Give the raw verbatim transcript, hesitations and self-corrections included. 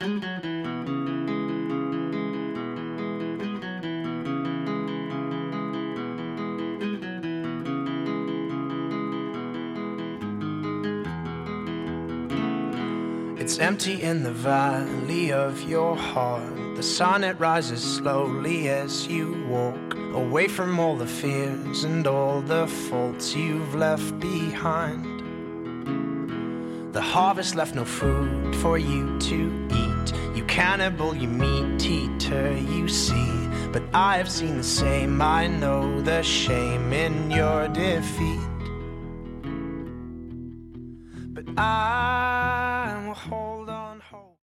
It's empty in the valley of your heart. The sun, it rises slowly as you walk away from all the fears and all the faults you've left behind. The harvest left no food for you to eat. You cannibal, you meat eater, you see. But I have seen the same, I know the shame in your defeat. But I